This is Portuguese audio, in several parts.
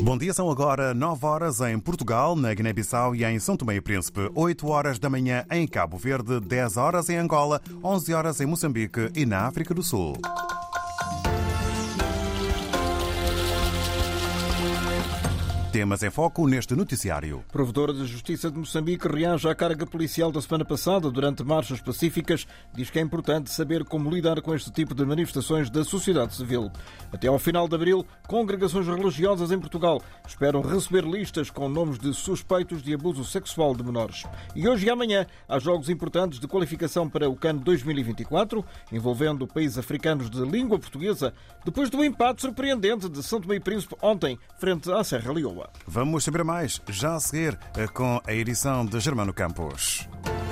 Bom dia, são agora 9 horas em Portugal, na Guiné-Bissau e em São Tomé e Príncipe, 8 horas da manhã em Cabo Verde, 10 horas em Angola, 11 horas em Moçambique e na África do Sul. Temas em foco neste noticiário. Provedora da Justiça de Moçambique reage à carga policial da semana passada durante marchas pacíficas. Diz que é importante saber como lidar com este tipo de manifestações da sociedade civil. Até ao final de abril, congregações religiosas em Portugal esperam receber listas com nomes de suspeitos de abuso sexual de menores. E hoje e amanhã há jogos importantes de qualificação para o CAN 2024, envolvendo países africanos de língua portuguesa, depois do empate surpreendente de São Tomé e Príncipe ontem, frente à Serra Leoa. Vamos saber mais já a seguir com a edição de Germano Campos.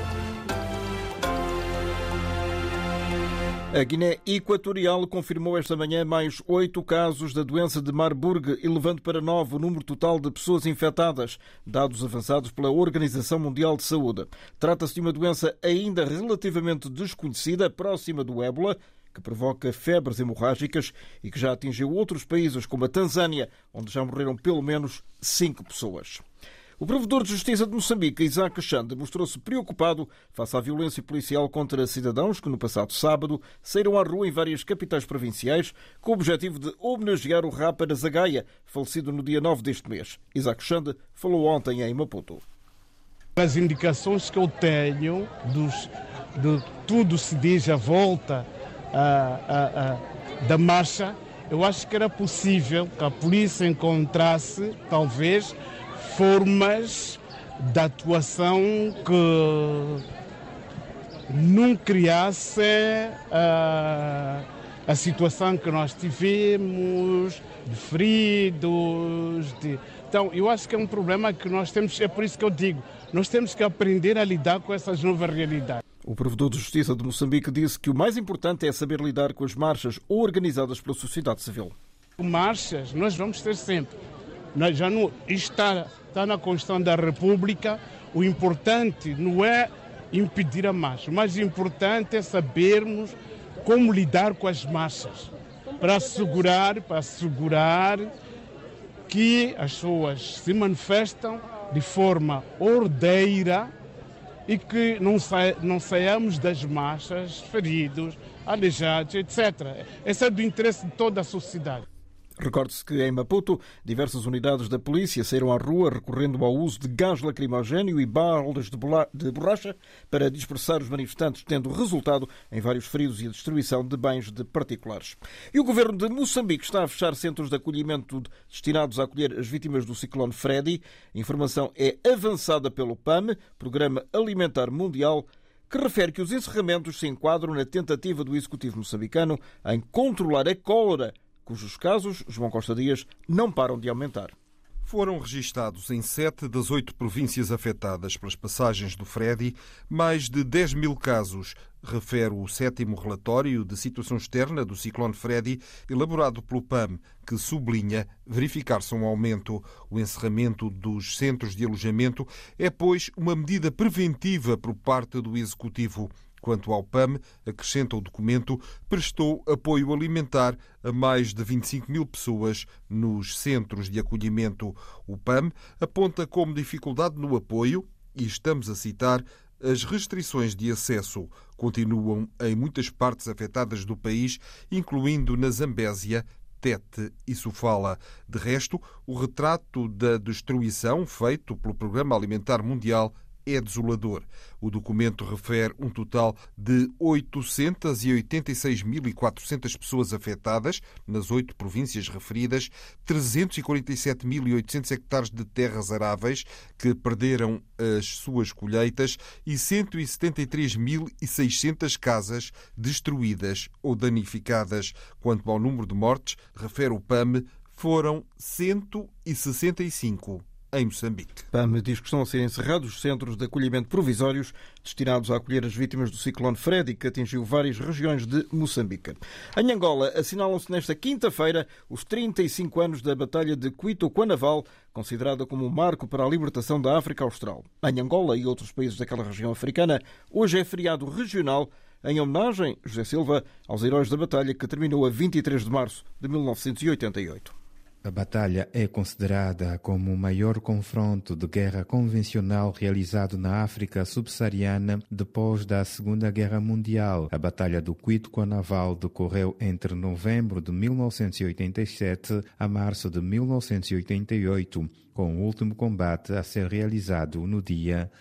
A Guiné Equatorial confirmou esta manhã mais 8 casos da doença de Marburg, elevando para 9 o número total de pessoas infectadas, dados avançados pela Organização Mundial de Saúde. Trata-se de uma doença ainda relativamente desconhecida, próxima do ébola, que provoca febres hemorrágicas e que já atingiu outros países, como a Tanzânia, onde já morreram pelo menos 5 pessoas. O provedor de Justiça de Moçambique, Isaac Xande, mostrou-se preocupado face à violência policial contra cidadãos que, no passado sábado, saíram à rua em várias capitais provinciais com o objetivo de homenagear o rapper Zagaia, falecido no dia 9 deste mês. Isaac Xande falou ontem em Maputo. As indicações que eu tenho de tudo se diz à volta da marcha, eu acho que era possível que a polícia encontrasse, talvez, formas de atuação que não criasse a situação que nós tivemos, de feridos. Então, eu acho que é um problema que nós temos, é por isso que eu digo, nós temos que aprender a lidar com essas novas realidades. O provedor de Justiça de Moçambique disse que o mais importante é saber lidar com as marchas organizadas pela sociedade civil. Marchas nós vamos ter sempre. Isto está na Constituição da República. O importante não é impedir a marcha. O mais importante é sabermos como lidar com as marchas. Para assegurar que as pessoas se manifestam de forma ordeira e que não saiamos das marchas feridos, aleijados, etc. Esse é do interesse de toda a sociedade. Recorde-se que em Maputo, diversas unidades da polícia saíram à rua recorrendo ao uso de gás lacrimogéneo e balas de borracha para dispersar os manifestantes, tendo resultado em vários feridos e a destruição de bens de particulares. E o governo de Moçambique está a fechar centros de acolhimento destinados a acolher as vítimas do ciclone Freddy. A informação é avançada pelo PAM, Programa Alimentar Mundial, que refere que os encerramentos se enquadram na tentativa do Executivo moçambicano em controlar a cólera, cujos casos, João Costa Dias, não param de aumentar. Foram registados em 7 das 8 províncias afetadas pelas passagens do Freddy mais de 10 mil casos, refere o 7º relatório de situação externa do ciclone Freddy, elaborado pelo PAM, que sublinha verificar-se um aumento. O encerramento dos centros de alojamento é, pois, uma medida preventiva por parte do Executivo. Quanto ao PAM, acrescenta o documento, prestou apoio alimentar a mais de 25 mil pessoas nos centros de acolhimento. O PAM aponta como dificuldade no apoio, e estamos a citar, as restrições de acesso. Continuam em muitas partes afetadas do país, incluindo na Zambésia, Tete e Sofala. De resto, o retrato da destruição feito pelo Programa Alimentar Mundial é desolador. O documento refere um total de 886.400 pessoas afetadas nas 8 províncias referidas, 347.800 hectares de terras aráveis que perderam as suas colheitas e 173.600 casas destruídas ou danificadas. Quanto ao número de mortes, refere o PAM, foram 165 em Moçambique. PAM diz que estão a ser encerrados os centros de acolhimento provisórios destinados a acolher as vítimas do ciclone Freddy, que atingiu várias regiões de Moçambique. Em Angola, assinalam-se nesta quinta-feira os 35 anos da Batalha de Cuito-Cuanaval, considerada como um marco para a libertação da África Austral. Em Angola e outros países daquela região africana, hoje é feriado regional em homenagem, José Silva, aos heróis da batalha que terminou a 23 de março de 1988. A batalha é considerada como o maior confronto de guerra convencional realizado na África subsaariana depois da Segunda Guerra Mundial. A Batalha do Cuito-Cuanaval decorreu entre novembro de 1987 a março de 1988, com o último combate a ser realizado no dia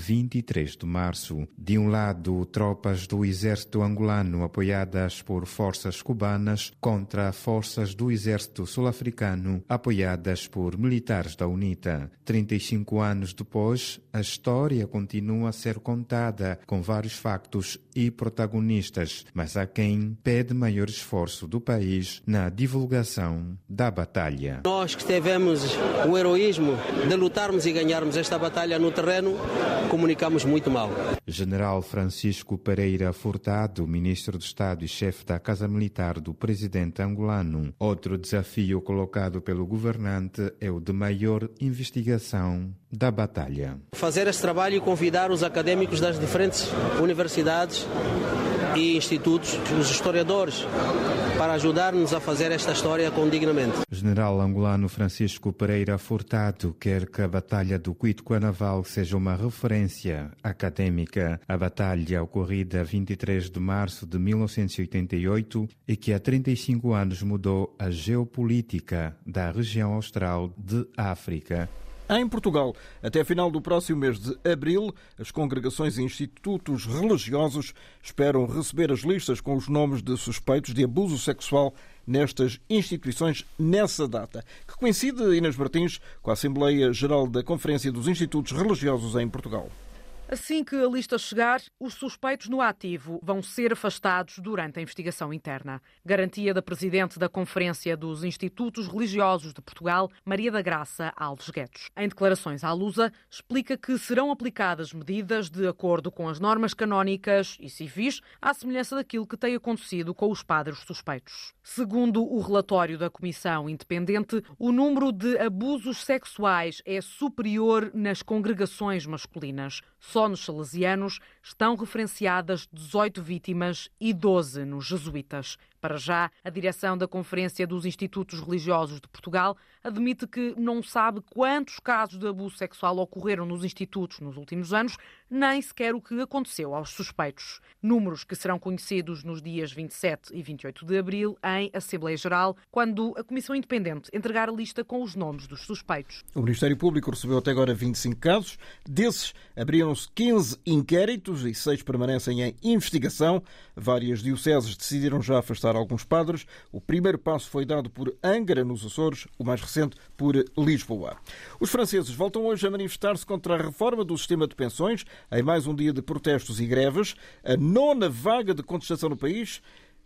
23 de março. De um lado, tropas do exército angolano apoiadas por forças cubanas contra forças do exército sul-africano apoiadas por militares da UNITA. 35 anos depois, a história continua a ser contada com vários factos e protagonistas, mas há quem pede maior esforço do país na divulgação da batalha. Nós que tivemos o heroísmo de lutarmos e ganharmos esta batalha no terreno, comunicamos muito mal. General Francisco Pereira Furtado, ministro de Estado e chefe da Casa Militar do presidente angolano. Outro desafio colocado pelo governante é o de maior investigação da batalha. Fazer esse trabalho e convidar os académicos das diferentes universidades e institutos, os historiadores, para ajudar-nos a fazer esta história condignamente. O general angolano Francisco Pereira Furtado quer que a Batalha do Cuito-Cuanaval seja uma referência académica. A batalha ocorrida 23 de março de 1988 e que há 35 anos mudou a geopolítica da região austral de África. Em Portugal, até a final do próximo mês de abril, as congregações e institutos religiosos esperam receber as listas com os nomes de suspeitos de abuso sexual nestas instituições nessa data, que coincide, Inês Martins, com a Assembleia Geral da Conferência dos Institutos Religiosos em Portugal. Assim que a lista chegar, os suspeitos no ativo vão ser afastados durante a investigação interna. Garantia da Presidente da Conferência dos Institutos Religiosos de Portugal, Maria da Graça Alves Guedes. Em declarações à Lusa, explica que serão aplicadas medidas de acordo com as normas canónicas e civis, à semelhança daquilo que tem acontecido com os padres suspeitos. Segundo o relatório da Comissão Independente, o número de abusos sexuais é superior nas congregações masculinas. Só nos salesianos estão referenciadas 18 vítimas e 12 nos jesuítas. Para já, a direção da Conferência dos Institutos Religiosos de Portugal admite que não sabe quantos casos de abuso sexual ocorreram nos institutos nos últimos anos, nem sequer o que aconteceu aos suspeitos. Números que serão conhecidos nos dias 27 e 28 de abril em Assembleia Geral, quando a Comissão Independente entregar a lista com os nomes dos suspeitos. O Ministério Público recebeu até agora 25 casos. Desses, abriram-se 15 inquéritos e 6 permanecem em investigação. Várias dioceses decidiram já afastar alguns padres. O primeiro passo foi dado por Angra, nos Açores, o mais recente por Lisboa. Os franceses voltam hoje a manifestar-se contra a reforma do sistema de pensões, em mais um dia de protestos e greves. A nona vaga de contestação no país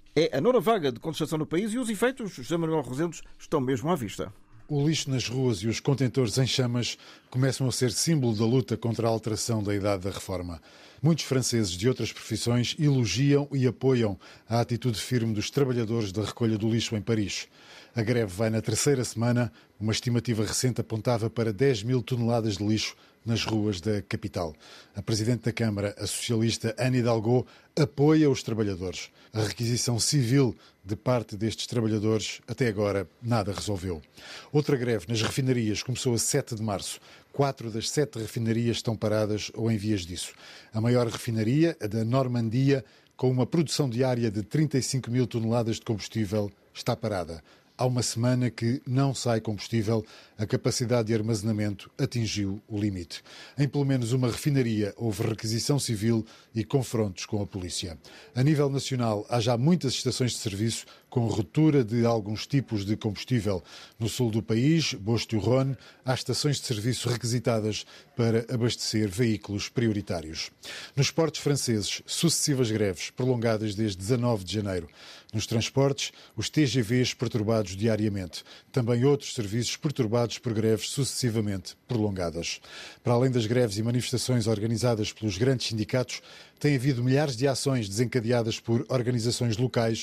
e os efeitos, José Manuel Rosendos, estão mesmo à vista. O lixo nas ruas e os contentores em chamas começam a ser símbolo da luta contra a alteração da idade da reforma. Muitos franceses de outras profissões elogiam e apoiam a atitude firme dos trabalhadores da recolha do lixo em Paris. A greve vai na terceira semana. Uma estimativa recente apontava para 10 mil toneladas de lixo nas ruas da capital. A Presidente da Câmara, a socialista Anne Hidalgo, apoia os trabalhadores. A requisição civil de parte destes trabalhadores até agora nada resolveu. Outra greve nas refinarias começou a 7 de março. 4 das 7 refinarias estão paradas ou em vias disso. A maior refinaria, a da Normandia, com uma produção diária de 35 mil toneladas de combustível, está parada. Há uma semana que não sai combustível, a capacidade de armazenamento atingiu o limite. Em pelo menos uma refinaria houve requisição civil e confrontos com a polícia. A nível nacional, há já muitas estações de serviço com ruptura de alguns tipos de combustível. No sul do país, Bosch-du-Rhône, há estações de serviço requisitadas para abastecer veículos prioritários. Nos portos franceses, sucessivas greves prolongadas desde 19 de janeiro. Nos transportes, os TGVs perturbados diariamente. Também outros serviços perturbados por greves sucessivamente prolongadas. Para além das greves e manifestações organizadas pelos grandes sindicatos, tem havido milhares de ações desencadeadas por organizações locais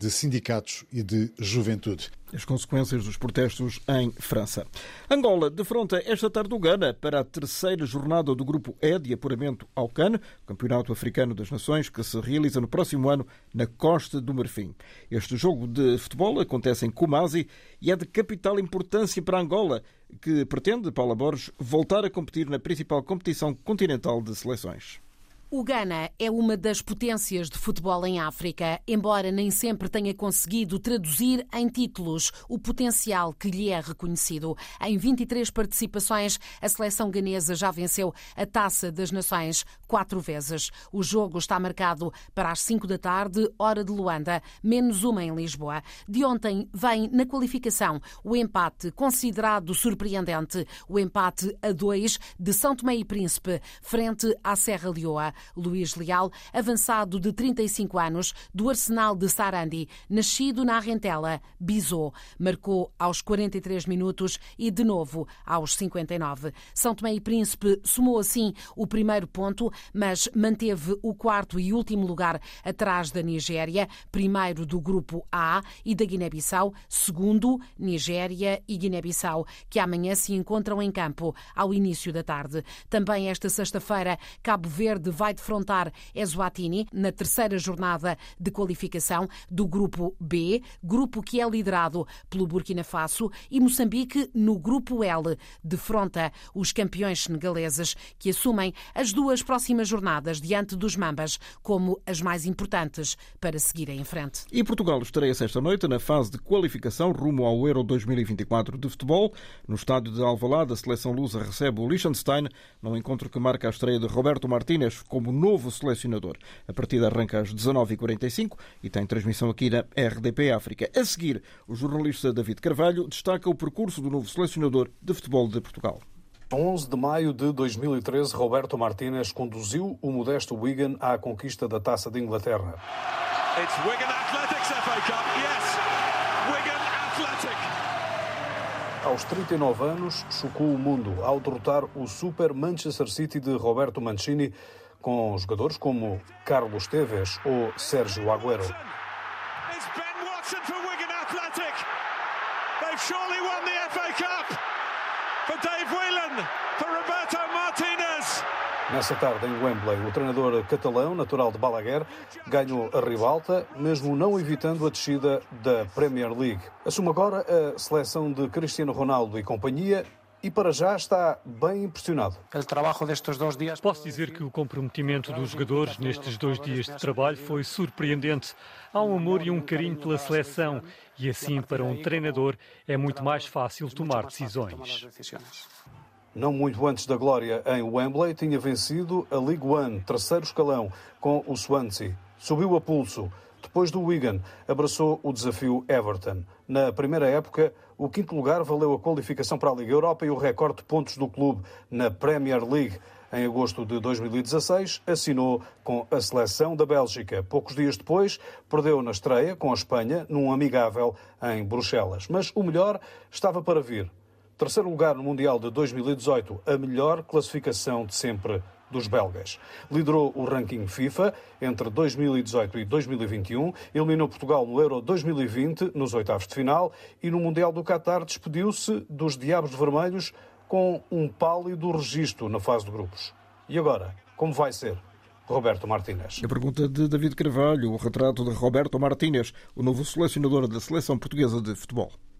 de sindicatos e de juventude. As consequências dos protestos em França. Angola defronta esta tarde o Ghana para a terceira jornada do Grupo E de apuramento ao CAN, Campeonato Africano das Nações, que se realiza no próximo ano na Costa do Marfim. Este jogo de futebol acontece em Kumasi e é de capital importância para Angola, que pretende, Paula Borges, voltar a competir na principal competição continental de seleções. O Ghana é uma das potências de futebol em África, embora nem sempre tenha conseguido traduzir em títulos o potencial que lhe é reconhecido. Em 23 participações, a seleção ganesa já venceu a Taça das Nações 4 vezes. O jogo está marcado para as 5 da tarde, hora de Luanda, menos uma em Lisboa. De ontem vem na qualificação o empate considerado surpreendente, o empate a 2 de São Tomé e Príncipe, frente à Serra Leoa. Luís Leal, avançado de 35 anos, do Arsenal de Sarandi, nascido na Arrentela, Bisou, marcou aos 43 minutos e de novo aos 59. São Tomé e Príncipe somou assim o primeiro ponto, mas manteve o quarto e último lugar atrás da Nigéria, primeiro do grupo A, e da Guiné-Bissau, segundo, Nigéria e Guiné-Bissau, que amanhã se encontram em campo ao início da tarde. Também esta sexta-feira, Cabo Verde vai defrontar Eswatini na terceira jornada de qualificação do grupo B, grupo que é liderado pelo Burkina Faso, e Moçambique no grupo L defronta os campeões senegaleses, que assumem as duas próximas jornadas diante dos Mambas como as mais importantes para seguirem em frente. E Portugal estreia-se esta noite na fase de qualificação rumo ao Euro 2024 de futebol. No estádio de Alvalade, a seleção lusa recebe o Liechtenstein, num encontro que marca a estreia de Roberto Martínez como novo selecionador. A partida arranca às 19h45 e tem transmissão aqui na RDP África. A seguir, o jornalista David Carvalho destaca o percurso do novo selecionador de futebol de Portugal. 11 de maio de 2013, Roberto Martínez conduziu o modesto Wigan à conquista da Taça de Inglaterra. It's Wigan Athletics FA Cup, yes! Wigan Athletic! Aos 39 anos, chocou o mundo ao derrotar o Super Manchester City de Roberto Mancini, com jogadores como Carlos Tevez ou Sérgio Agüero. It's Ben Watson for Wigan Athletic. They've surely won the FA Cup. For Dave Whelan, for Roberto Martínez. Nessa tarde em Wembley, o treinador catalão, natural de Balaguer, ganhou a ribalta, mesmo não evitando a descida da Premier League. Assume agora a seleção de Cristiano Ronaldo e companhia, e para já está bem impressionado. Posso dizer que o comprometimento dos jogadores nestes 2 dias de trabalho foi surpreendente. Há um amor e um carinho pela seleção e assim para um treinador é muito mais fácil tomar decisões. Não muito antes da glória em Wembley, tinha vencido a League One, terceiro escalão, com o Swansea. Subiu a pulso. Depois do Wigan, abraçou o desafio Everton. Na primeira época, o 5º lugar valeu a qualificação para a Liga Europa e o recorde de pontos do clube na Premier League. Em agosto de 2016, assinou com a seleção da Bélgica. Poucos dias depois, perdeu na estreia com a Espanha, num amigável em Bruxelas. Mas o melhor estava para vir. Terceiro lugar no Mundial de 2018, a melhor classificação de sempre dos belgas. Liderou o ranking FIFA entre 2018 e 2021, eliminou Portugal no Euro 2020, nos oitavos de final, e no Mundial do Qatar despediu-se dos Diabos Vermelhos com um pálido registro na fase de grupos. E agora, como vai ser? Roberto Martínez. A pergunta de David Carvalho, o retrato de Roberto Martínez, o novo selecionador da seleção portuguesa de futebol.